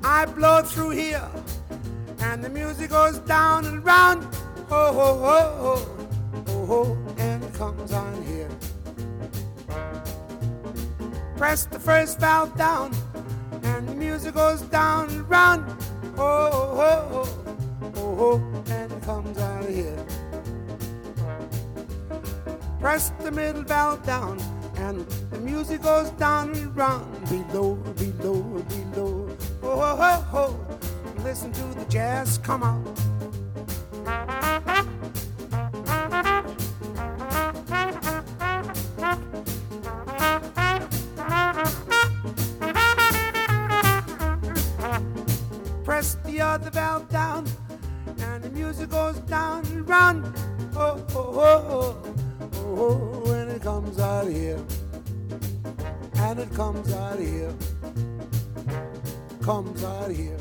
I blow through here, and the music goes down and round. Oh, oh, oh, oh, oh, oh, and it comes on here. Press the first valve down, and the music goes down and round. Oh, oh, oh, oh, oh, and it comes out of here. Press the middle valve down, and the music goes down and round. Below, below, below. Oh, oh, oh, oh. Listen to the jazz come out. Press the other valve down, and the music goes down and round. Oh, oh, oh, oh, oh, and it comes out of here. And it comes out of here. Comes out of here.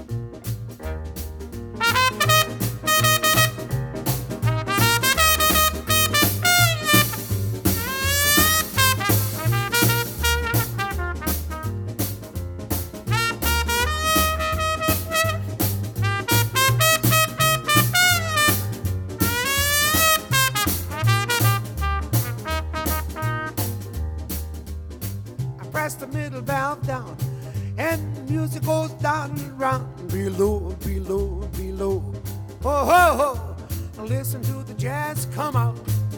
Press the middle valve down, and the music goes down and round. Below, below, below. Oh, oh, oh. Listen to the jazz come out.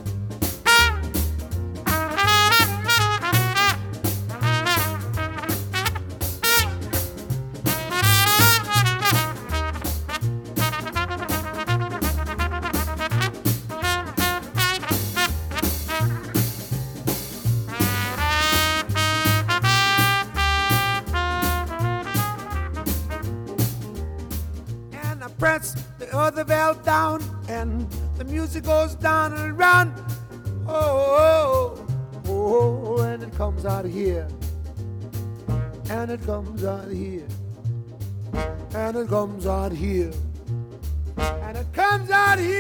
Press the other valve down, and the music goes down and around. Oh, oh, oh, oh, and it comes out of here. And it comes out of here. And it comes out of here. And it comes out of here.